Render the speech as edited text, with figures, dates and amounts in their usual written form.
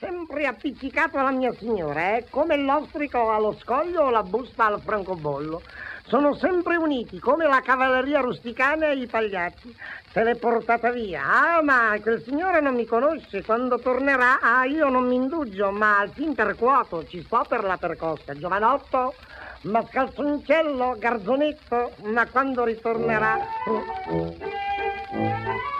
sempre appiccicato alla mia signora, come l'ostrico allo scoglio o la busta al francobollo. Sono sempre uniti, come la cavalleria rusticana e i pagliacci. Se l'è portata via. Ah, ma quel signore non mi conosce. Quando tornerà, io non mi indugio, ma al fin percuoto, ci sto per la percossa. Giovanotto, mascalzoncello, garzonetto, ma quando ritornerà...